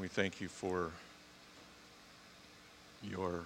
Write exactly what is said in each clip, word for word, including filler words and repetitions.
We thank you for your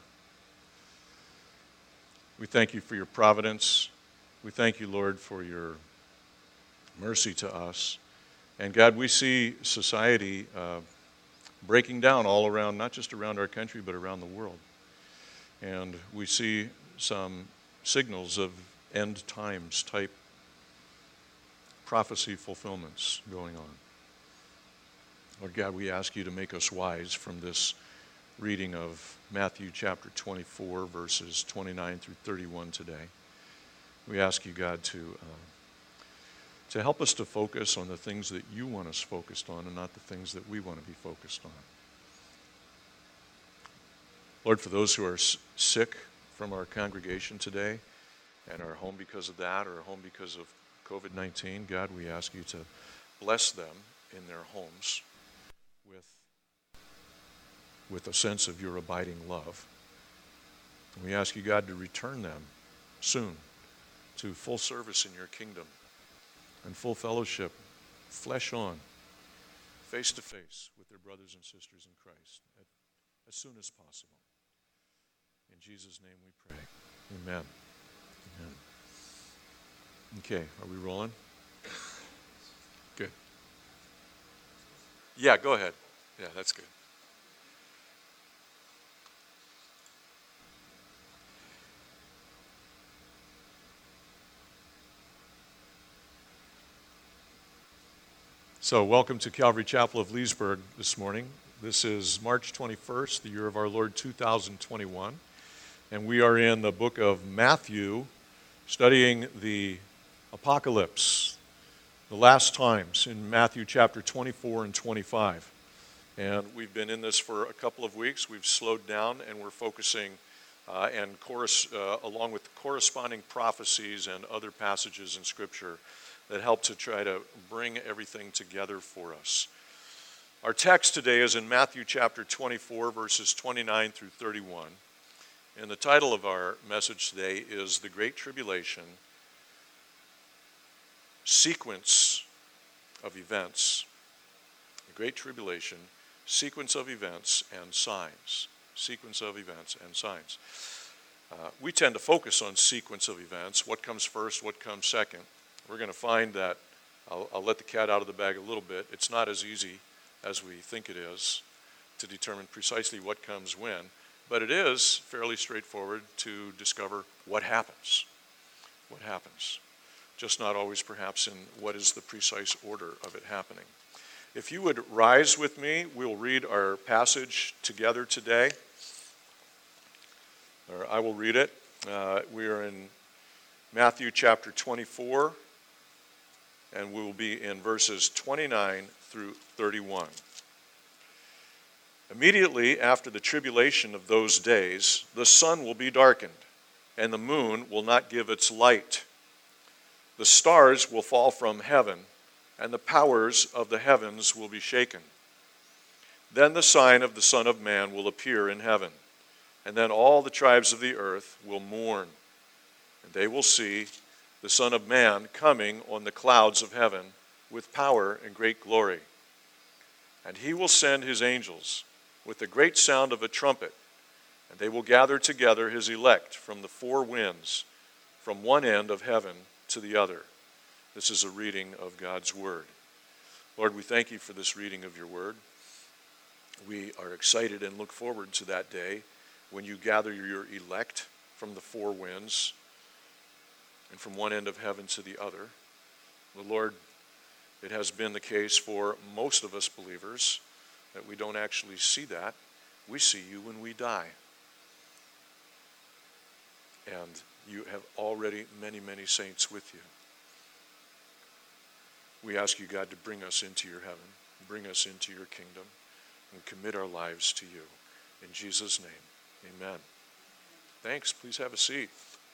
we thank you for your providence. We thank you, Lord, for your mercy to us. And God, we see society uh, breaking down all around, not just around our country, but around the world. And we see some signals of end times type prophecy fulfillments going on. Lord God, we ask you to make us wise from this reading of Matthew chapter twenty-four, verses twenty-nine through thirty-one today. We ask you, God, to uh, to help us to focus on the things that you want us focused on and not the things that we want to be focused on. Lord, for those who are s- sick from our congregation today and are home because of that or home because of covid nineteen, God, we ask you to bless them in their homes with, with a sense of your abiding love. And we ask you, God, to return them soon to full service in your kingdom and full fellowship, flesh on, face to face with their brothers and sisters in Christ at, as soon as possible. In Jesus' name we pray. Amen. Amen. Okay, are we rolling? Good. Yeah, go ahead. Yeah, that's good. So, welcome to Calvary Chapel of Leesburg this morning. This is March twenty-first, the year of our Lord two thousand twenty-one, and we are in the book of Matthew, studying the Apocalypse, the last times in Matthew chapter twenty-four and twenty-five. And we've been in this for a couple of weeks. We've slowed down and we're focusing uh, and chorus, uh, along with corresponding prophecies and other passages in Scripture that help to try to bring everything together for us. Our text today is in Matthew chapter twenty-four, verses twenty-nine through thirty-one. And the title of our message today is The Great Tribulation, Sequence of Events. The Great Tribulation, Sequence of Events and Signs. Sequence of Events and Signs. Uh, we tend to focus on sequence of events, what comes first, what comes second. We're going to find that, I'll, I'll let the cat out of the bag a little bit, it's not as easy as we think it is to determine precisely what comes when, but it is fairly straightforward to discover what happens. What happens. Just not always perhaps in what is the precise order of it happening. If you would rise with me, we'll read our passage together today. Or I will read it. Uh, we are in Matthew chapter twenty-four, and we will be in verses twenty-nine through thirty-one. Immediately after the tribulation of those days, the sun will be darkened, and the moon will not give its light. The stars will fall from heaven, and the powers of the heavens will be shaken. Then the sign of the Son of Man will appear in heaven, and then all the tribes of the earth will mourn, and they will see the Son of Man coming on the clouds of heaven with power and great glory. And he will send his angels with the great sound of a trumpet, and they will gather together his elect from the four winds, from one end of heaven to the other. This is a reading of God's Word. Lord, we thank you for this reading of your Word. We are excited and look forward to that day when you gather your elect from the four winds and from one end of heaven to the other. The Lord, it has been the case for most of us believers that we don't actually see that. We see you when we die. And you have already many, many saints with you. We ask you, God, to bring us into your heaven, bring us into your kingdom, and commit our lives to you. In Jesus' name, amen. Thanks. Please have a seat.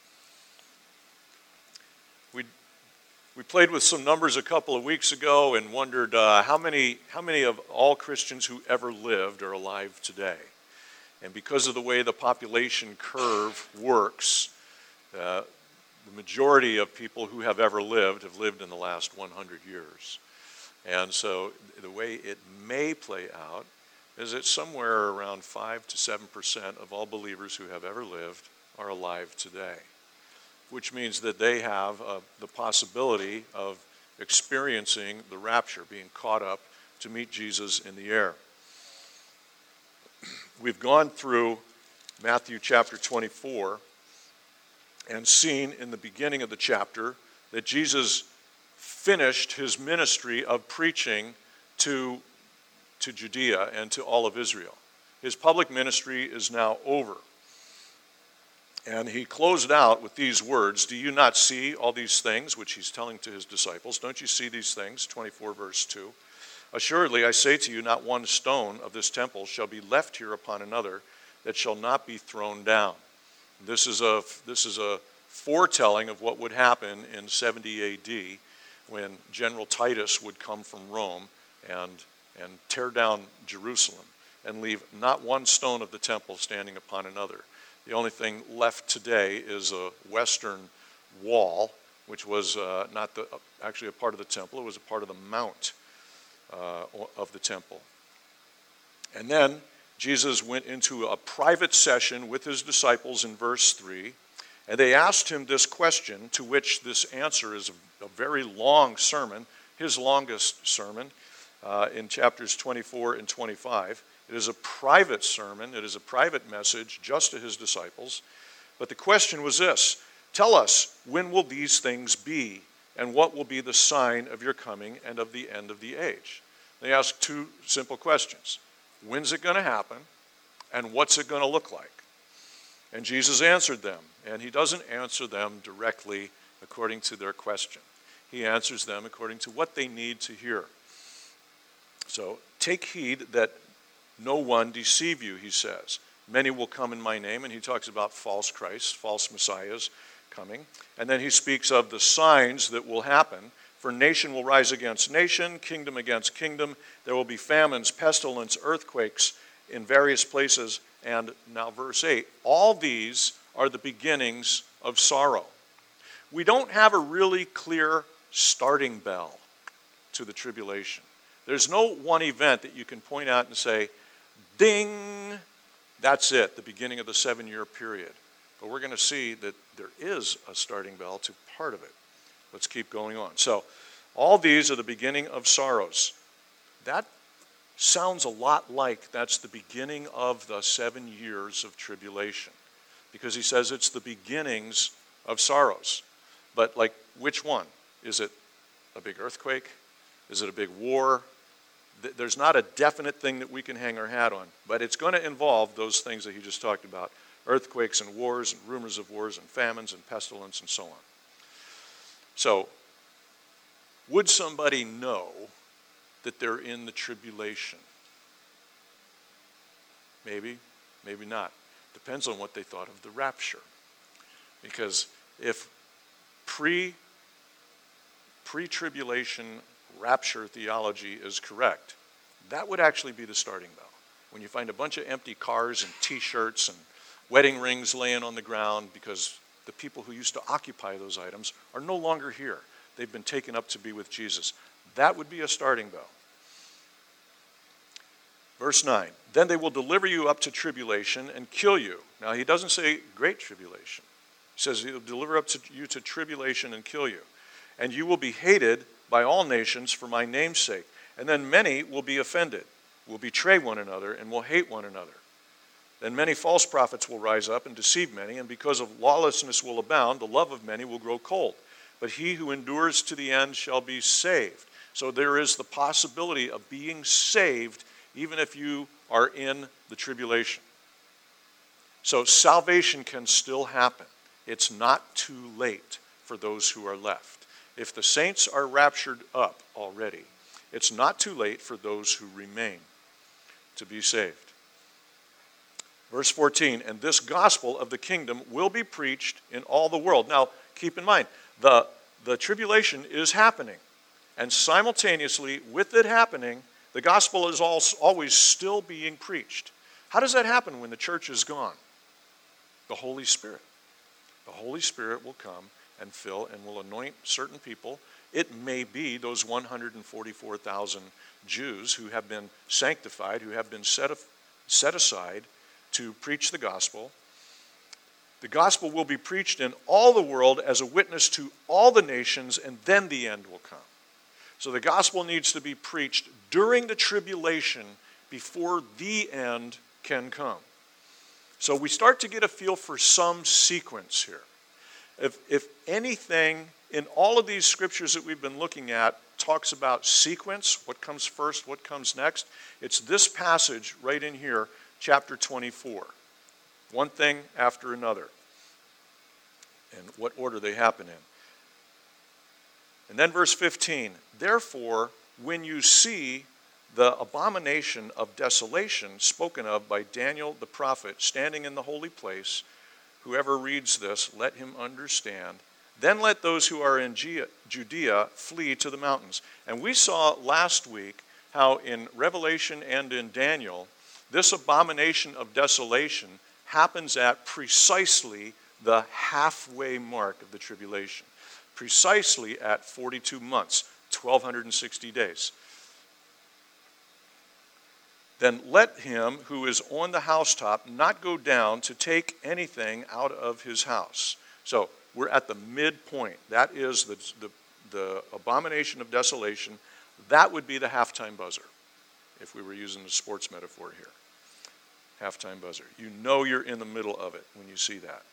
We we played with some numbers a couple of weeks ago and wondered uh, how many how many of all Christians who ever lived are alive today. And because of the way the population curve works, uh, the majority of people who have ever lived have lived in the last one hundred years. And so the way it may play out is that somewhere around five to seven percent of all believers who have ever lived are alive today, which means that they have uh, the possibility of experiencing the rapture, being caught up to meet Jesus in the air. We've gone through Matthew chapter twenty-four and seen in the beginning of the chapter that Jesus finished his ministry of preaching to, to Judea and to all of Israel. His public ministry is now over. And he closed out with these words, "Do you not see all these things?" which he's telling to his disciples. "Don't you see these things?" twenty-four verse two. "Assuredly, I say to you, not one stone of this temple shall be left here upon another that shall not be thrown down." This is a, this is a foretelling of what would happen in seventy A D when General Titus would come from Rome and, and tear down Jerusalem and leave not one stone of the temple standing upon another. The only thing left today is a western wall, which was uh, not the, actually a part of the temple. It was a part of the mount uh, of the temple. And then Jesus went into a private session with his disciples in verse three, and they asked him this question, to which this answer is a, a very long sermon, his longest sermon uh, in chapters twenty-four and twenty-five. It is a private sermon. It is a private message just to his disciples. But the question was this: "Tell us, when will these things be, and what will be the sign of your coming and of the end of the age?" They asked two simple questions. When's it going to happen, and what's it going to look like? And Jesus answered them, and he doesn't answer them directly according to their question. He answers them according to what they need to hear. So, "Take heed that no one deceive you," he says. "Many will come in my name," and he talks about false Christs, false messiahs coming. And then he speaks of the signs that will happen. "For nation will rise against nation, kingdom against kingdom. There will be famines, pestilence, earthquakes in various places." And now verse eight, "All these are the beginnings of sorrow." We don't have a really clear starting bell to the tribulation. There's no one event that you can point out and say, ding, that's it, the beginning of the seven-year period. But we're going to see that there is a starting bell to part of it. Let's keep going on. So, all these are the beginning of sorrows. That sounds a lot like that's the beginning of the seven years of tribulation, because he says it's the beginnings of sorrows. But like, which one? Is it a big earthquake? Is it a big war? There's not a definite thing that we can hang our hat on, but it's going to involve those things that he just talked about: earthquakes and wars and rumors of wars and famines and pestilence and so on. So, would somebody know that they're in the tribulation? Maybe, maybe not. Depends on what they thought of the rapture. Because if pre, pre-tribulation rapture theology is correct, that would actually be the starting bell. When you find a bunch of empty cars and T-shirts and wedding rings laying on the ground because the people who used to occupy those items are no longer here. They've been taken up to be with Jesus. That would be a starting bell. Verse nine, "Then they will deliver you up to tribulation and kill you." Now, he doesn't say great tribulation. He says he'll deliver up to you to tribulation and kill you. "And you will be hated by all nations for my name's sake. And then many will be offended, will betray one another, and will hate one another. Then many false prophets will rise up and deceive many, and because of lawlessness will abound, the love of many will grow cold. But he who endures to the end shall be saved." So there is the possibility of being saved even if you are in the tribulation. So salvation can still happen. It's not too late for those who are left. If the saints are raptured up already, it's not too late for those who remain to be saved. Verse fourteen, "And this gospel of the kingdom will be preached in all the world." Now, keep in mind, the, the tribulation is happening. And simultaneously with it happening, the gospel is always still being preached. How does that happen when the church is gone? The Holy Spirit. The Holy Spirit will come and fill and will anoint certain people. It may be those one hundred forty-four thousand Jews who have been sanctified, who have been set, set aside to preach the gospel. The gospel will be preached in all the world as a witness to all the nations, and then the end will come. So the gospel needs to be preached during the tribulation before the end can come. So we start to get a feel for some sequence here. If, if anything in all of these scriptures that we've been looking at talks about sequence, what comes first, what comes next, it's this passage right in here, chapter twenty-four. One thing after another, and what order they happen in. And then verse fifteen, therefore, when you see the abomination of desolation spoken of by Daniel the prophet standing in the holy place, whoever reads this, let him understand. Then let those who are in Judea flee to the mountains. And we saw last week how in Revelation and in Daniel, this abomination of desolation happens at precisely the halfway mark of the tribulation. Precisely at forty-two months, one thousand two hundred sixty days. Then let him who is on the housetop not go down to take anything out of his house. So we're at the midpoint. That is the, the, the abomination of desolation. That would be the halftime buzzer, if we were using a sports metaphor here. Halftime buzzer. You know you're in the middle of it when you see that.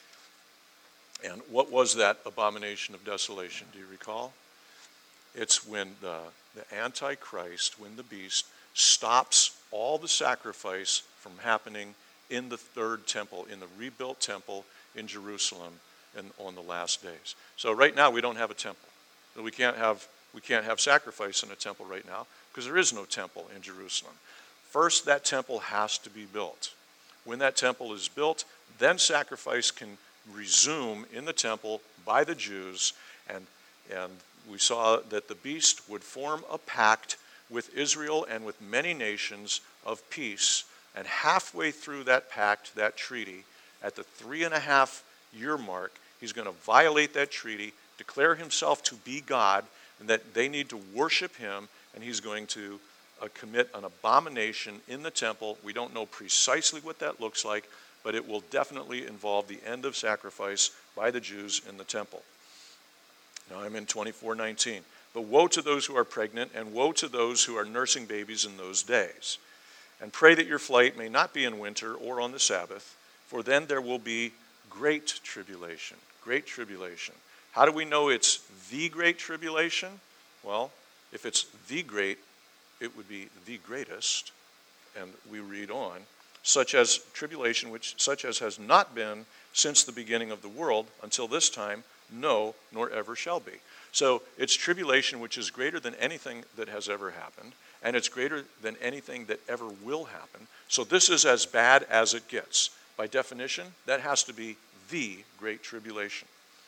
And what was that abomination of desolation? Do you recall? It's when the, the Antichrist, when the beast, stops all the sacrifice from happening in the third temple, in the rebuilt temple in Jerusalem and on the last days. So right now we don't have a temple. We can't have, we can't have sacrifice in a temple right now because there is no temple in Jerusalem. First, that temple has to be built. When that temple is built, then sacrifice can resume in the temple by the Jews, and, and we saw that the beast would form a pact with Israel and with many nations of peace, and halfway through that pact, that treaty, at the three and a half year mark, he's going to violate that treaty, declare himself to be God, and that they need to worship him, and he's going to uh, commit an abomination in the temple. We don't know precisely what that looks like, but it will definitely involve the end of sacrifice by the Jews in the temple. Now I'm in twenty-four nineteen. But woe to those who are pregnant, and woe to those who are nursing babies in those days. And pray that your flight may not be in winter or on the Sabbath, for then there will be great tribulation. Great tribulation. How do we know it's the great tribulation? Well, if it's the great, it would be the greatest. And we read on, such as tribulation, which such as has not been since the beginning of the world until this time, no, nor ever shall be. So it's tribulation which is greater than anything that has ever happened, and it's greater than anything that ever will happen. So this is as bad as it gets. By definition, that has to be the great tribulation.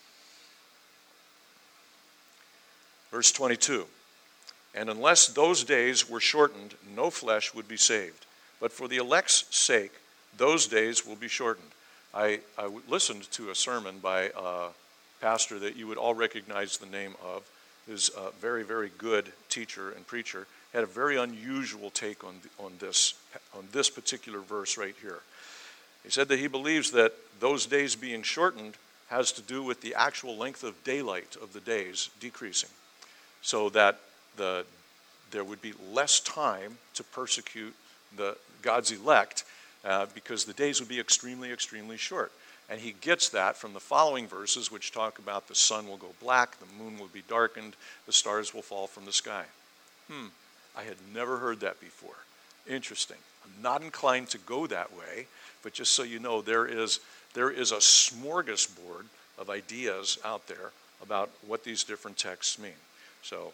Verse twenty-two, and unless those days were shortened, no flesh would be saved. But for the elect's sake, those days will be shortened. I, I listened to a sermon by a pastor that you would all recognize the name of. Is a very, very good teacher and preacher. Had a very unusual take on, on, this, on this particular verse right here. He said that he believes that those days being shortened has to do with the actual length of daylight of the days decreasing, so that the there would be less time to persecute the God's elect uh, because the days would be extremely, extremely short. And he gets that from the following verses, which talk about the sun will go black, the moon will be darkened, the stars will fall from the sky. Hmm, I had never heard that before. Interesting. I'm not inclined to go that way, but just so you know, there is there is a smorgasbord of ideas out there about what these different texts mean. So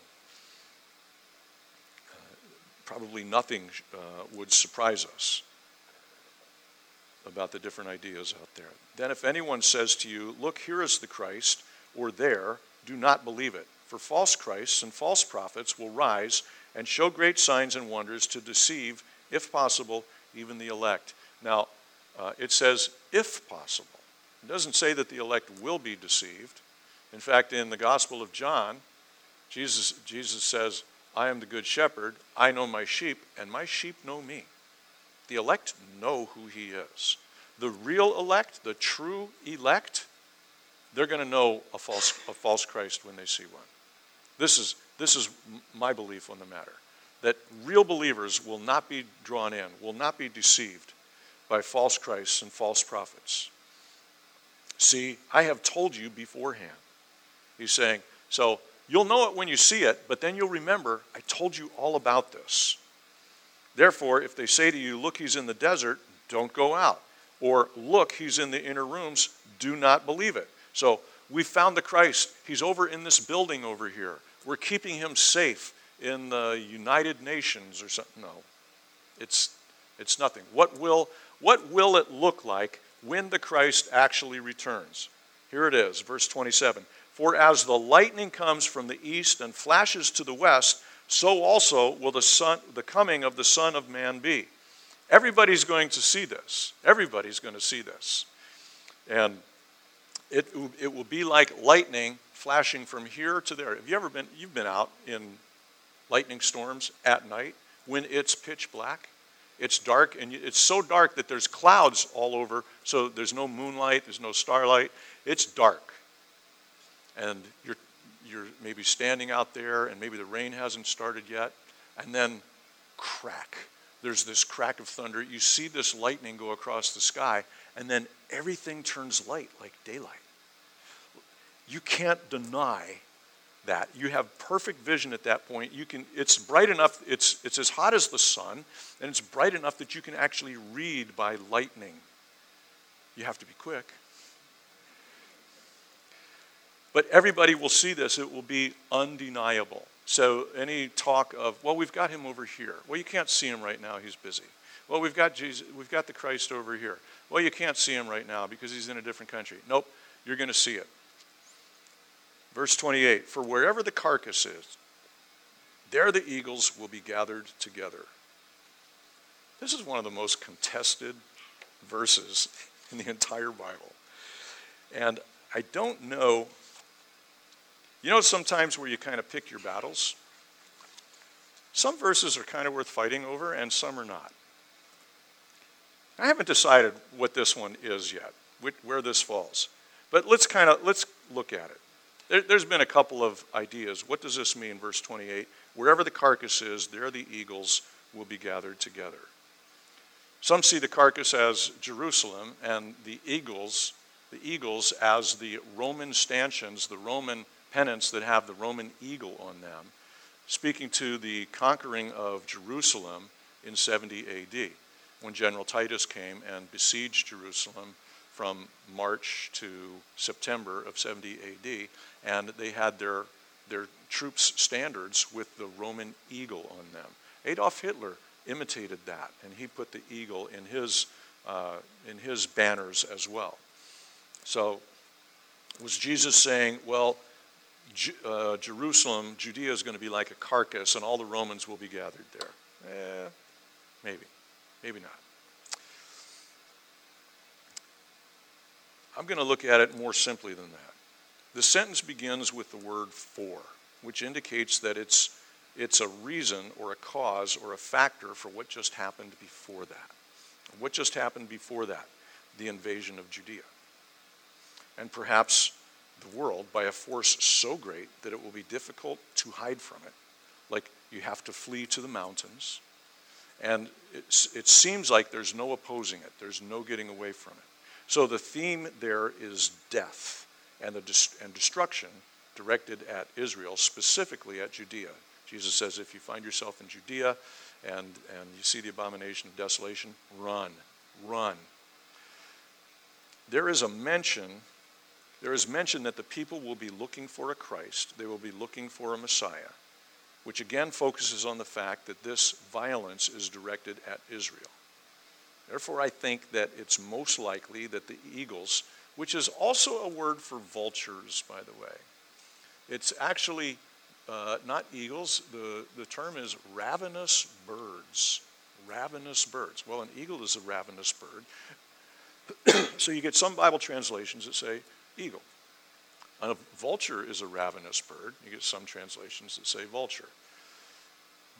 uh, probably nothing uh, would surprise us about the different ideas out there. Then if anyone says to you, look, here is the Christ, or there, do not believe it. For false Christs and false prophets will rise and show great signs and wonders to deceive, if possible, even the elect. Now, uh, it says, if possible. It doesn't say that the elect will be deceived. In fact, in the Gospel of John, Jesus, Jesus says, I am the good shepherd. I know my sheep, and my sheep know me. The elect know who he is. The real elect, the true elect, they're going to know a false, a false Christ when they see one. This is, this is my belief on the matter, that real believers will not be drawn in, will not be deceived by false Christs and false prophets. See, I have told you beforehand. He's saying, so you'll know it when you see it, but then you'll remember, I told you all about this. Therefore, if they say to you, look, he's in the desert, don't go out. Or, look, he's in the inner rooms, do not believe it. So, we found the Christ. He's over in this building over here. We're keeping him safe in the United Nations or something. No, it's, it's nothing. What will, what will it look like when the Christ actually returns? Here it is, verse twenty-seven. For as the lightning comes from the east and flashes to the west, so also will the son, the coming of the Son of Man be. Everybody's going to see this. Everybody's going to see this. And it, it will be like lightning flashing from here to there. Have you ever been, you've been out in lightning storms at night when it's pitch black? It's dark, and it's so dark that there's clouds all over, so there's no moonlight, there's no starlight. It's dark. And you're, you're maybe standing out there, and maybe the rain hasn't started yet, and then crack. There's this crack of thunder. You see this lightning go across the sky, and then everything turns light, like daylight. You can't deny that. You have perfect vision at that point. You can. It's bright enough. It's it's as hot as the sun, and it's bright enough that you can actually read by lightning. You have to be quick. But everybody will see this. It will be undeniable. So any talk of, well, we've got him over here. Well, you can't see him right now. He's busy. Well, we've got Jesus, we've got the Christ over here. Well, you can't see him right now because he's in a different country. Nope, you're going to see it. Verse twenty-eight, for wherever the carcass is, there the eagles will be gathered together. This is one of the most contested verses in the entire Bible. And I don't know, you know sometimes where you kind of pick your battles? Some verses are kind of worth fighting over and some are not. I haven't decided what this one is yet, where this falls. But let's kind of, let's look at it. There, there's been a couple of ideas. What does this mean, verse twenty-eight? Wherever the carcass is, there the eagles will be gathered together. Some see the carcass as Jerusalem and the eagles, the eagles as the Roman stanchions, the Roman pennants that have the Roman eagle on them, speaking to the conquering of Jerusalem in seventy A D, when General Titus came and besieged Jerusalem from March to September of seventy A D, and they had their, their troops' standards with the Roman eagle on them. Adolf Hitler imitated that, and he put the eagle in his, uh, in his banners as well. So was Jesus saying, well, Ju- uh, Jerusalem, Judea is going to be like a carcass and all the Romans will be gathered there? Eh, maybe, maybe not. I'm going to look at it more simply than that. The sentence begins with the word for, which indicates that it's, it's a reason or a cause or a factor for what just happened before that. What just happened before that? The invasion of Judea. And perhaps the world by a force so great that it will be difficult to hide from it. Like you have to flee to the mountains. And it's, it seems like there's no opposing it. There's no getting away from it. So the theme there is death and, the dis- and destruction directed at Israel, specifically at Judea. Jesus says, if you find yourself in Judea and, and you see the abomination of desolation, run, run. There is a mention, there is mention that the people will be looking for a Christ. They will be looking for a Messiah, which again focuses on the fact that this violence is directed at Israel. Therefore, I think that it's most likely that the eagles, which is also a word for vultures, by the way. It's actually uh, not eagles. The, the term is ravenous birds. Ravenous birds. Well, an eagle is a ravenous bird. So you get some Bible translations that say eagle. A vulture is a ravenous bird. You get some translations that say vulture.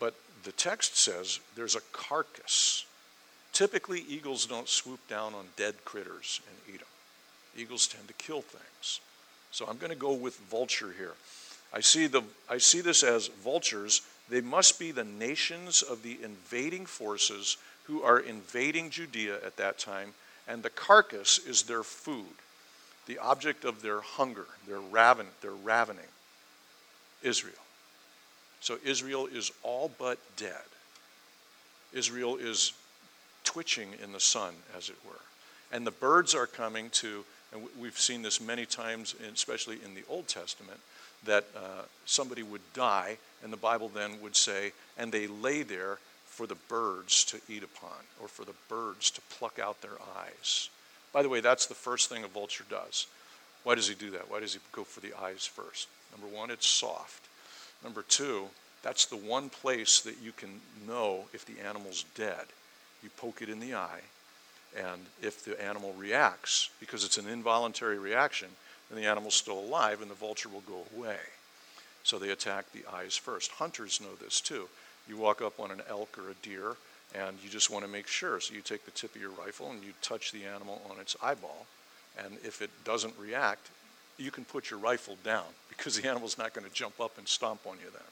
But the text says there's a carcass. Typically, eagles don't swoop down on dead critters and eat them. Eagles tend to kill things. So I'm going to go with vulture here. I see the I see this as vultures. They must be the nations of the invading forces who are invading Judea at that time, and the carcass is their food, the object of their hunger, their raven, their ravening. Israel. So Israel is all but dead. Israel is twitching in the sun, as it were. And the birds are coming to, and we've seen this many times, especially in the Old Testament, that uh, somebody would die, and the Bible then would say, and they lay there for the birds to eat upon, or for the birds to pluck out their eyes. By the way, that's the first thing a vulture does. Why does he do that? Why does he go for the eyes first? Number one, it's soft. Number two, that's the one place that you can know if the animal's dead. You poke it in the eye, and if the animal reacts, because it's an involuntary reaction, then the animal's still alive and the vulture will go away. So they attack the eyes first. Hunters know this too. You walk up on an elk or a deer, and you just want to make sure. So you take the tip of your rifle and you touch the animal on its eyeball, and if it doesn't react, you can put your rifle down because the animal's not going to jump up and stomp on you then.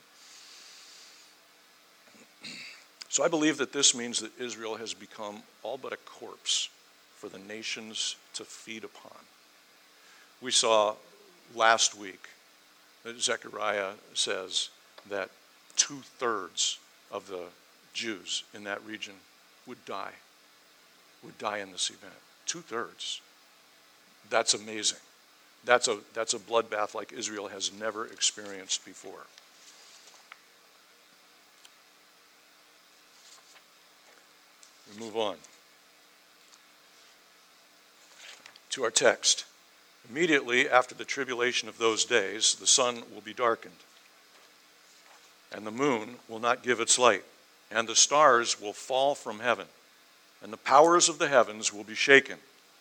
So I believe that this means that Israel has become all but a corpse for the nations to feed upon. We saw last week that Zechariah says that two-thirds of the Jews in that region would die, would die in this event. Two-thirds. That's amazing. That's a, that's a bloodbath like Israel has never experienced before. We move on to our text. Immediately after the tribulation of those days, the sun will be darkened, and the moon will not give its light, and the stars will fall from heaven, and the powers of the heavens will be shaken.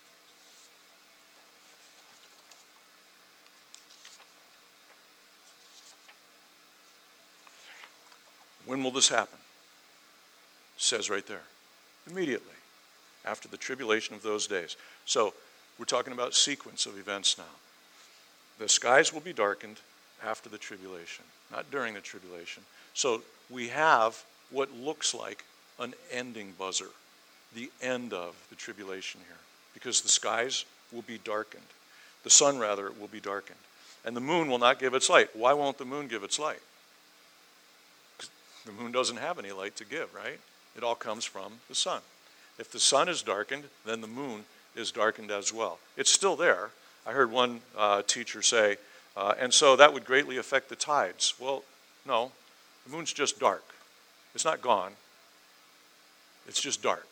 When will this happen? It says right there. Immediately after the tribulation of those days. So we're talking about sequence of events now. The skies will be darkened after the tribulation, not during the tribulation. So we have what looks like an ending buzzer, the end of the tribulation here, because the skies will be darkened. The sun, rather, will be darkened. And the moon will not give its light. Why won't the moon give its light? Because the moon doesn't have any light to give, right? It all comes from the sun. If the sun is darkened, then the moon is darkened as well. It's still there. I heard one uh, teacher say, uh, and so that would greatly affect the tides. Well, no, the moon's just dark. It's not gone. It's just dark.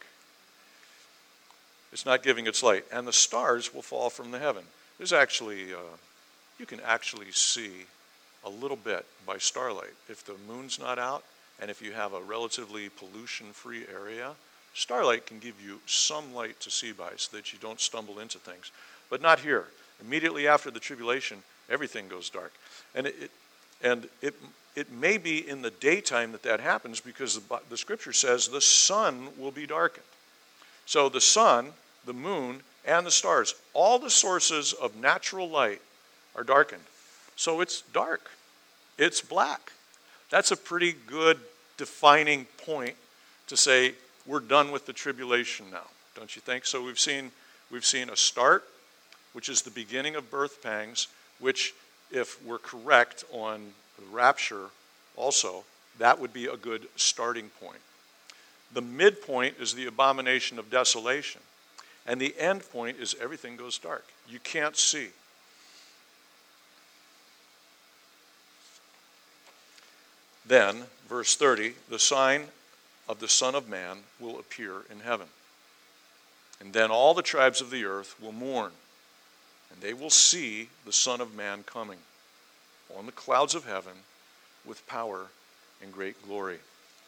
It's not giving its light. And the stars will fall from the heaven. There's actually, uh, you can actually see a little bit by starlight. If the moon's not out, and if you have a relatively pollution-free area, starlight can give you some light to see by so that you don't stumble into things. But not here. Immediately after the tribulation, everything goes dark. And it, and it, it may be in the daytime that that happens because the, the scripture says the sun will be darkened. So the sun, the moon, and the stars, all the sources of natural light are darkened. So it's dark. It's black. That's a pretty good defining point to say we're done with the tribulation now, don't you think? So we've seen we've seen a start, which is the beginning of birth pangs, which, if we're correct on the rapture also, that would be a good starting point. The midpoint is the abomination of desolation, and the end point is everything goes dark. You can't see. Then, verse thirty, the sign of the Son of Man will appear in heaven. And then all the tribes of the earth will mourn, and they will see the Son of Man coming on the clouds of heaven with power and great glory.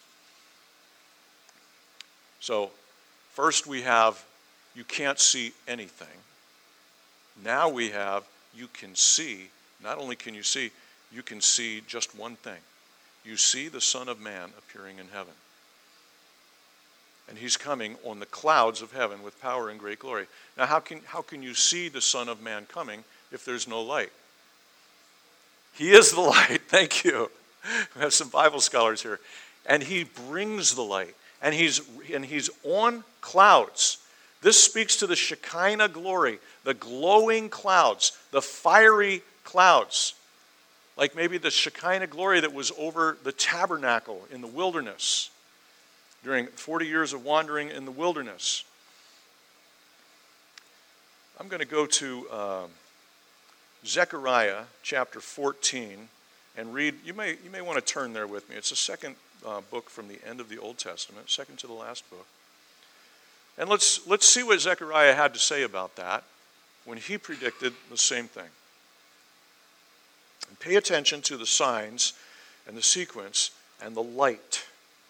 So, first we have, you can't see anything. Now we have, you can see, not only can you see, you can see just one thing. you see the Son of Man appearing in heaven. And he's coming on the clouds of heaven with power and great glory. Now, how can, how can you see the Son of Man coming if there's no light? He is the light. Thank you. We have some Bible scholars here. And he brings the light. And he's, and he's on clouds. This speaks to the Shekinah glory, the glowing clouds, the fiery clouds. Like maybe the Shekinah glory that was over the tabernacle in the wilderness during forty years of wandering in the wilderness. I'm going to go to uh, Zechariah chapter fourteen and read. You may, you may want to turn there with me. It's the second uh, book from the end of the Old Testament, second to the last book. And let's, let's see what Zechariah had to say about that when he predicted the same thing. And pay attention to the signs and the sequence and the light.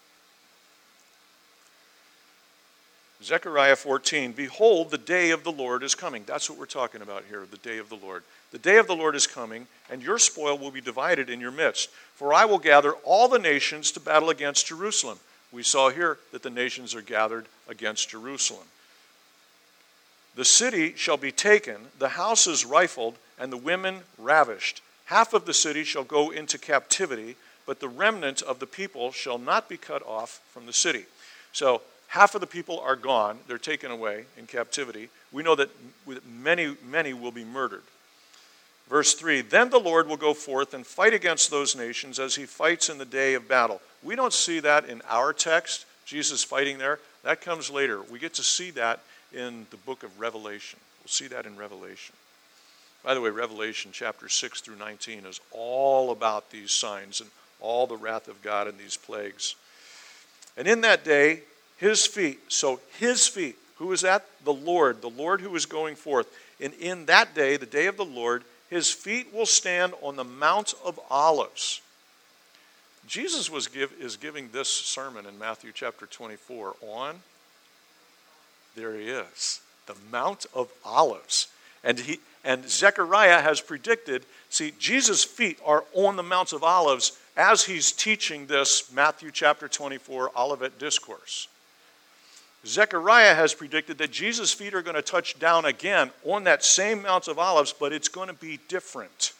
Zechariah fourteen, behold, the day of the Lord is coming. That's what we're talking about here, the day of the Lord. The day of the Lord is coming, and your spoil will be divided in your midst. For I will gather all the nations to battle against Jerusalem. We saw here that the nations are gathered against Jerusalem. The city shall be taken, the houses rifled, and the women ravished. Half of the city shall go into captivity, but the remnant of the people shall not be cut off from the city. So, half of the people are gone. They're taken away in captivity. We know that many, many will be murdered. Verse three, then the Lord will go forth and fight against those nations as he fights in the day of battle. We don't see that in our text, Jesus fighting there. That comes later. We get to see that in the book of Revelation. We'll see that in Revelation. By the way, Revelation chapter six through nineteen is all about these signs and all the wrath of God and these plagues. And in that day, his feet, so his feet, who is that? The Lord, the Lord who is going forth. And in that day, the day of the Lord, his feet will stand on the Mount of Olives. Jesus was give, is giving this sermon in Matthew chapter twenty-four on, there he is, the Mount of Olives. And he and Zechariah has predicted, see, Jesus' feet are on the Mount of Olives as he's teaching this Matthew chapter twenty-four Olivet Discourse. Zechariah has predicted that Jesus' feet are going to touch down again on that same Mount of Olives, but it's going to be different.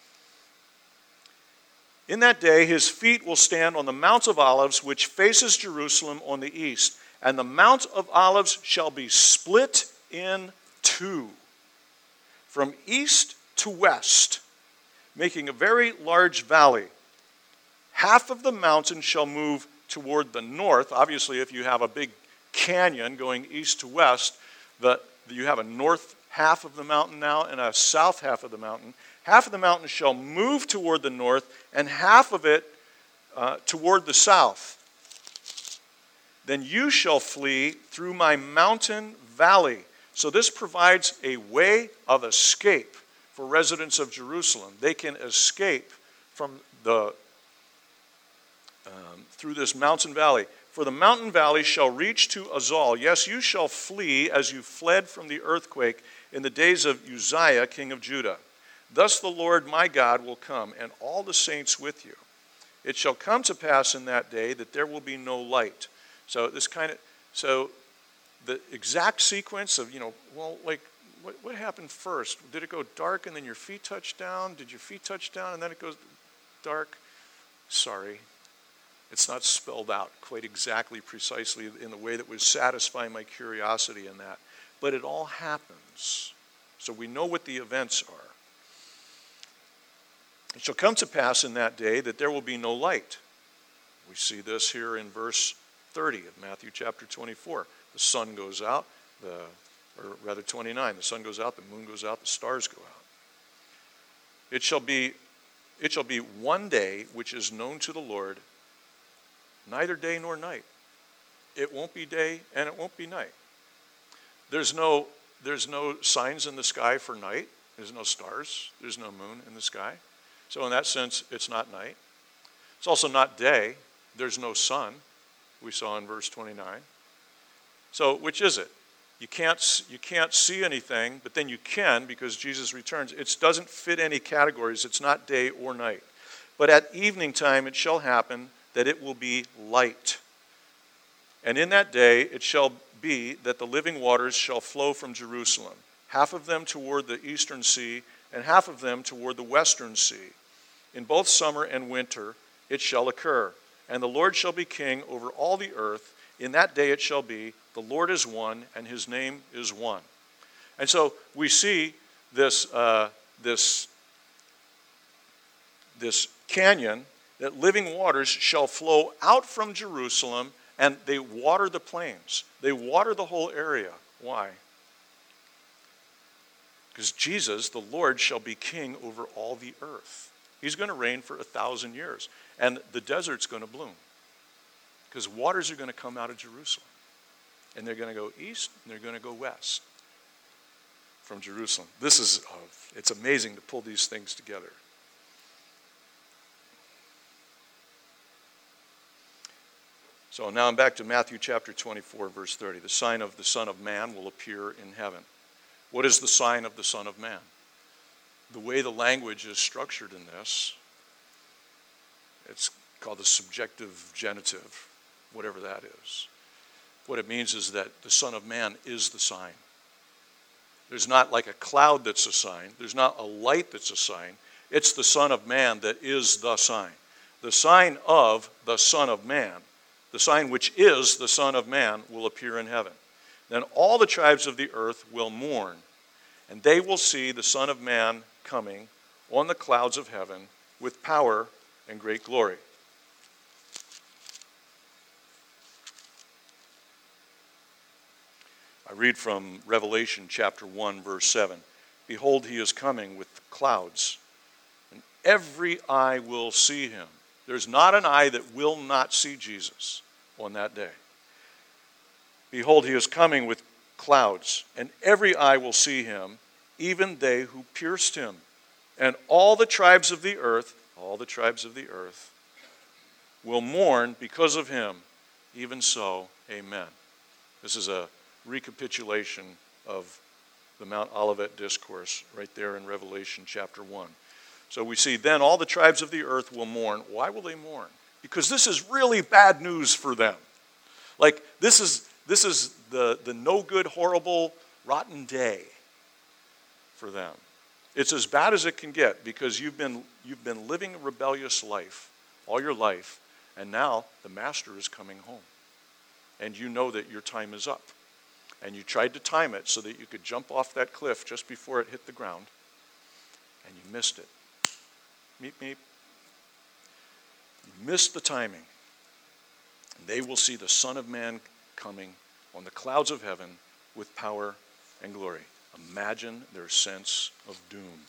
In that day, his feet will stand on the Mount of Olives, which faces Jerusalem on the east, and the Mount of Olives shall be split in two, from east to west, making a very large valley. Half of the mountain shall move toward the north. Obviously, if you have a big canyon going east to west, the, you have a north half of the mountain now and a south half of the mountain. Half of the mountain shall move toward the north and half of it uh, toward the south. Then you shall flee through my mountain valley. So this provides a way of escape for residents of Jerusalem. They can escape from the um, through this mountain valley. For the mountain valley shall reach to Azal. Yes, you shall flee as you fled from the earthquake in the days of Uzziah, king of Judah. Thus the Lord my God will come, and all the saints with you. It shall come to pass in that day that there will be no light. So this kind of, so the exact sequence of, you know, well, like, what, what happened first? Did it go dark and then your feet touch down? Did your feet touch down and then it goes dark? Sorry. It's not spelled out quite exactly, precisely in the way that would satisfy my curiosity in that. But it all happens. So we know what the events are. It shall come to pass in that day that there will be no light. We see this here in verse thirty of Matthew chapter twenty-four. The sun goes out, the, or rather twenty-nine, the sun goes out, the moon goes out, the stars go out. It shall be, it shall be one day which is known to the Lord, neither day nor night. It won't be day and it won't be night. There's no, there's no signs in the sky for night. There's no stars. There's no moon in the sky. So in that sense, it's not night. It's also not day. There's no sun, we saw in verse twenty-nine. So which is it? You can't, you can't see anything, but then you can because Jesus returns. It doesn't fit any categories. It's not day or night. But at evening time it shall happen that it will be light. And in that day it shall be that the living waters shall flow from Jerusalem, half of them toward the eastern sea, and half of them toward the western sea. In both summer and winter it shall occur. And the Lord shall be king over all the earth. In that day it shall be, the Lord is one, and his name is one. And so we see this, uh, this, this canyon, that living waters shall flow out from Jerusalem, and they water the plains. They water the whole area. Why? Because Jesus, the Lord, shall be king over all the earth. He's going to reign for a thousand years. And the desert's going to bloom. Because waters are going to come out of Jerusalem. And they're going to go east, and they're going to go west from Jerusalem. This is, uh, it's amazing to pull these things together. So now I'm back to Matthew chapter twenty-four, verse thirty. The sign of the Son of Man will appear in heaven. What is the sign of the Son of Man? The way the language is structured in this, it's called the subjective genitive, whatever that is. What it means is that the Son of Man is the sign. There's not like a cloud that's a sign. There's not a light that's a sign. It's the Son of Man that is the sign. The sign of the Son of Man, the sign which is the Son of Man, will appear in heaven. Then all the tribes of the earth will mourn, and they will see the Son of Man coming on the clouds of heaven with power and great glory. I read from Revelation chapter one, verse seven. Behold, he is coming with clouds, and every eye will see him. There's not an eye that will not see Jesus on that day. Behold, he is coming with clouds, and every eye will see him, even they who pierced him. And all the tribes of the earth, all the tribes of the earth, will mourn because of him. Even so, amen. This is a recapitulation of the Mount Olivet discourse right there in Revelation chapter one. So we see then all the tribes of the earth will mourn. Why will they mourn? Because this is really bad news for them. Like this is this is the, the no good, horrible, rotten day for them. It's as bad as it can get because you've been you've been living a rebellious life all your life, and now the master is coming home. And you know that your time is up. And you tried to time it so that you could jump off that cliff just before it hit the ground, and you missed it. Meep, meep. You missed the timing. And they will see the Son of Man coming on the clouds of heaven with power and glory. Imagine their sense of doom.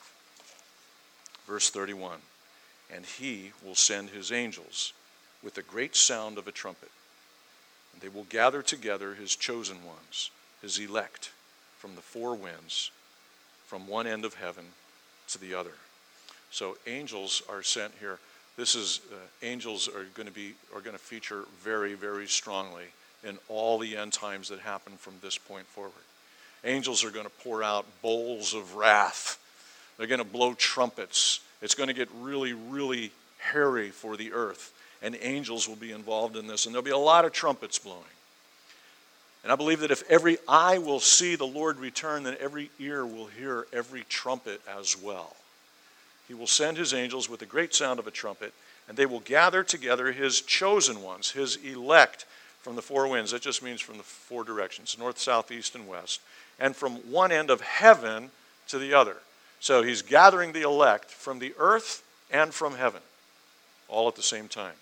Verse thirty-one. And he will send his angels with a great sound of a trumpet. And they will gather together his chosen ones, his elect, from the four winds, from one end of heaven to the other. So angels are sent here. This is uh, angels are going to be are going to feature very, very strongly in all the end times that happen from this point forward. Angels are going to pour out bowls of wrath. They're going to blow trumpets. It's going to get really, really hairy for the earth. And angels will be involved in this. And there'll be a lot of trumpets blowing. And I believe that if every eye will see the Lord return, then every ear will hear every trumpet as well. He will send his angels with a great sound of a trumpet, and they will gather together his chosen ones, his elect, from the four winds. That just means from the four directions, north, south, east, and west, and from one end of heaven to the other. So he's gathering the elect from the earth and from heaven, all at the same time.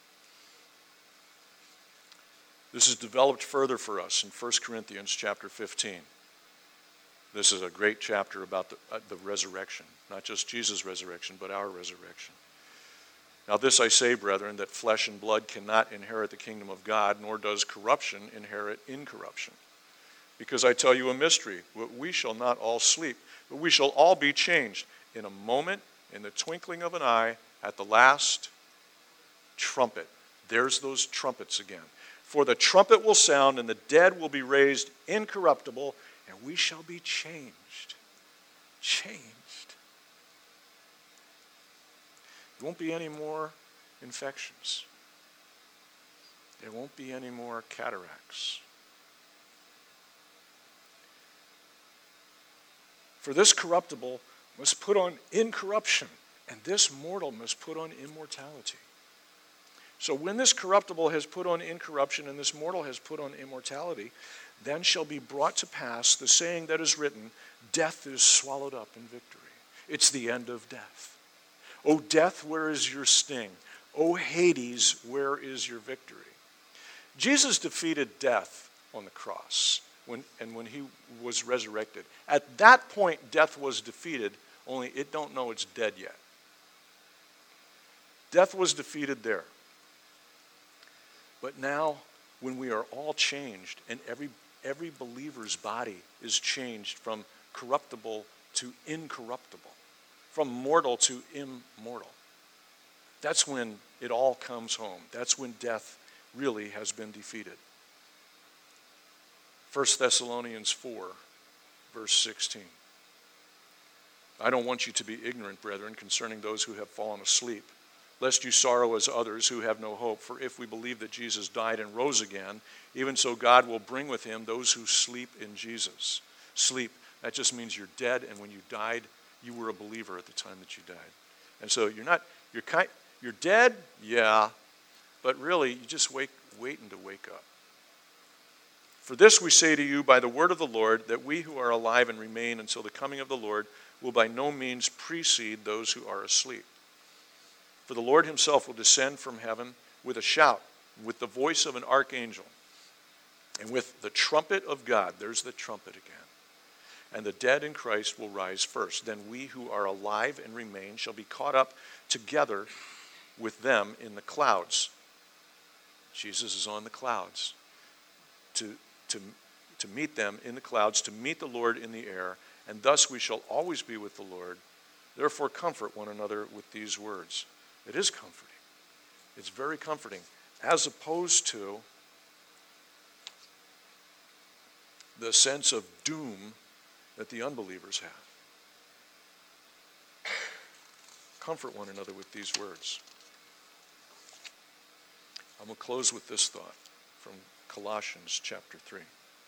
This is developed further for us in First Corinthians chapter fifteen. This is a great chapter about the, uh, the resurrection, not just Jesus' resurrection, but our resurrection. Now this I say, brethren, that flesh and blood cannot inherit the kingdom of God, nor does corruption inherit incorruption. Because I tell you a mystery, we shall not all sleep, but we shall all be changed in a moment, in the twinkling of an eye, at the last trumpet. There's those trumpets again. For the trumpet will sound, and the dead will be raised incorruptible, and we shall be changed. Changed. There won't be any more infections. There won't be any more cataracts. For this corruptible must put on incorruption, and this mortal must put on immortality. So when this corruptible has put on incorruption, and this mortal has put on immortality, then shall be brought to pass the saying that is written, death is swallowed up in victory. It's the end of death. O death, where is your sting? O Hades, where is your victory? Jesus defeated death on the cross when, and when he was resurrected. At that point, death was defeated, only it don't know it's dead yet. Death was defeated there. But now, when we are all changed, and every, every believer's body is changed from corruptible to incorruptible, from mortal to immortal, that's when it all comes home. That's when death really has been defeated. First Thessalonians four, verse sixteen. I don't want you to be ignorant, brethren, concerning those who have fallen asleep, lest you sorrow as others who have no hope. For if we believe that Jesus died and rose again, even so God will bring with him those who sleep in Jesus. Sleep, that just means you're dead, and when you died, you were a believer at the time that you died. And so you're not, you're kind, you're dead, yeah, but really you just wake, waiting to wake up. For this we say to you by the word of the Lord, that we who are alive and remain until the coming of the Lord will by no means precede those who are asleep. For the Lord himself will descend from heaven with a shout, with the voice of an archangel, and with the trumpet of God. There's the trumpet again. And the dead in Christ will rise first. Then we who are alive and remain shall be caught up together with them in the clouds. Jesus is on the clouds. To, to, to meet them in the clouds, to meet the Lord in the air, and thus we shall always be with the Lord. Therefore comfort one another with these words. It is comforting. It's very comforting, as opposed to the sense of doom that the unbelievers have. Comfort one another with these words. I'm going to close with this thought from Colossians chapter three.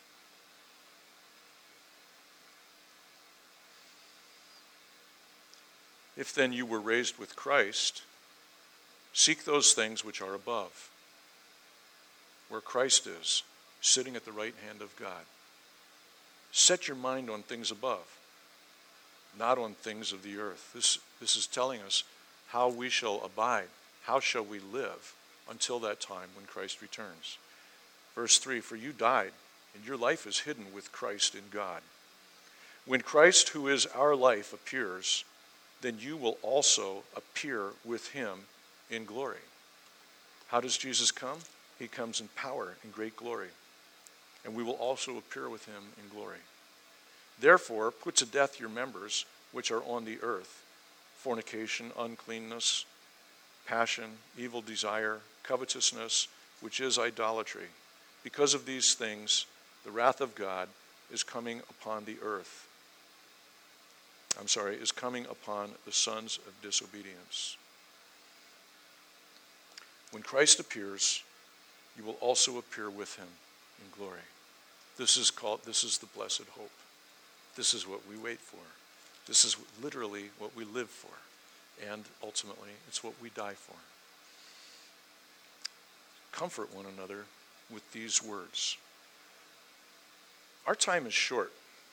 If then you were raised with Christ, seek those things which are above, where Christ is, sitting at the right hand of God. Set your mind on things above, not on things of the earth. This, this is telling us how we shall abide, how shall we live until that time when Christ returns. Verse three, for you died, and your life is hidden with Christ in God. When Christ, who is our life, appears, then you will also appear with him in glory. How does Jesus come? He comes in power and great glory, and we will also appear with him in glory. Therefore, put to death your members which are on the earth, fornication, uncleanness, passion, evil desire, covetousness, which is idolatry. Because of these things, the wrath of God is coming upon the earth. I'm sorry, is coming upon the sons of disobedience. When Christ appears, you will also appear with him in glory. This is called, this is the blessed hope. This is what we wait for. This is literally what we live for. And ultimately, it's what we die for. Comfort one another with these words. Our time is short.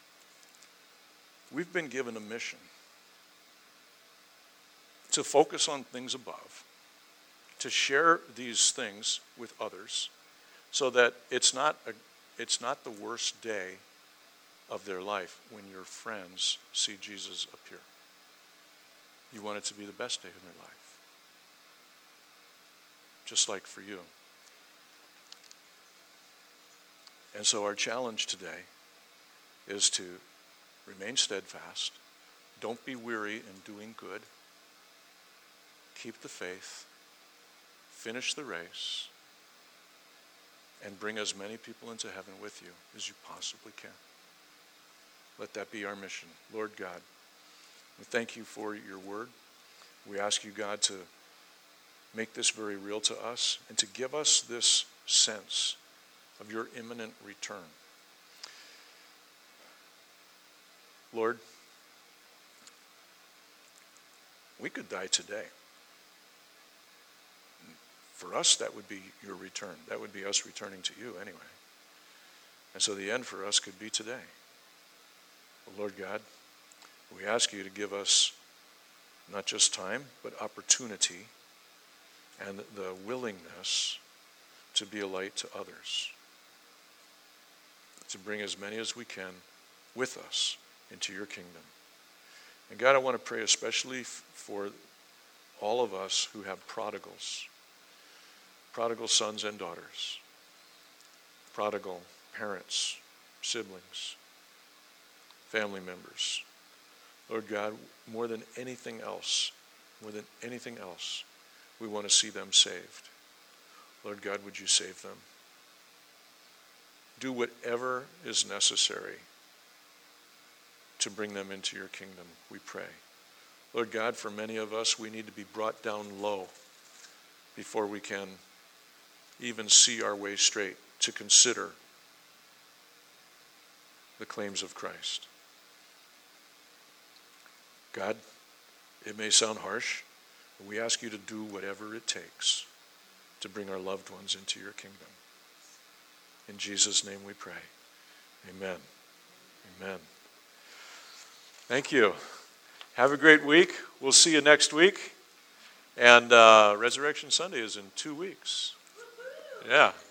We've been given a mission to focus on things above, to share these things with others, so that it's not a, it's not the worst day of their life when your friends see Jesus appear. You want it to be the best day of their life, just like for you. And so our challenge today is to remain steadfast. Don't be weary in doing good. Keep the faith. Finish the race. And bring as many people into heaven with you as you possibly can. Let that be our mission. Lord God, we thank you for your word. We ask you, God, to make this very real to us and to give us this sense of your imminent return. Lord, we could die today. For us, that would be your return. That would be us returning to you anyway. And so the end for us could be today. But Lord God, we ask you to give us not just time, but opportunity and the willingness to be a light to others, to bring as many as we can with us into your kingdom. And God, I want to pray especially f- for all of us who have prodigals, prodigal sons and daughters, prodigal parents, siblings, family members. Lord God, more than anything else, more than anything else, we want to see them saved. Lord God, would you save them? Do whatever is necessary to bring them into your kingdom, we pray. Lord God, for many of us, we need to be brought down low before we can even see our way straight to consider the claims of Christ. God, it may sound harsh, but we ask you to do whatever it takes to bring our loved ones into your kingdom. In Jesus' name we pray. Amen. Amen. Thank you. Have a great week. We'll see you next week. And uh, Resurrection Sunday is in two weeks. Yeah.